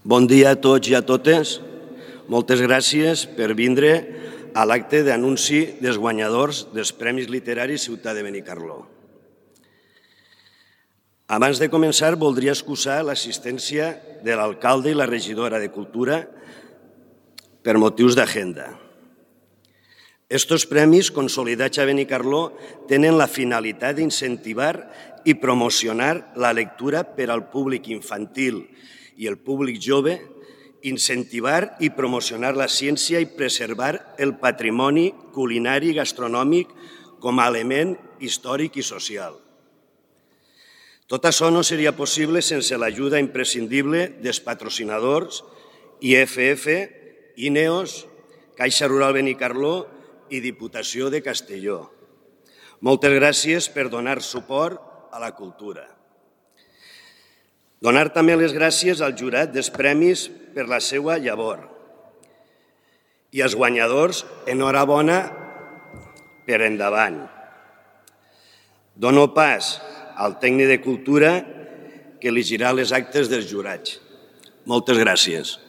Bon dia a tots i a totes. Moltes gràcies per vindre a l'acte d'anunci dels guanyadors dels Premis Literaris Ciutat de Benicarló. Abans de començar, voldria excusar l'assistència de l'alcalde i la regidora de Cultura per motius d'agenda. Estos premis, consolidats a Benicarló, tenen la finalitat d'incentivar i promocionar la lectura per al públic infantil i el públic jove, incentivar i promocionar la ciència i preservar el patrimoni culinari i gastronòmic com a element històric i social. Tot això no seria possible sense l'ajuda imprescindible dels patrocinadors IFF, INEOS, Caixa Rural Benicarló i Diputació de Castelló. Moltes gràcies per donar suport a la cultura. Donar també les gràcies al jurat dels premis per la seva llavor. I als guanyadors, enhorabona per endavant. Dono pas al tècnic de Cultura que elegirà les actes dels jurats. Moltes gràcies.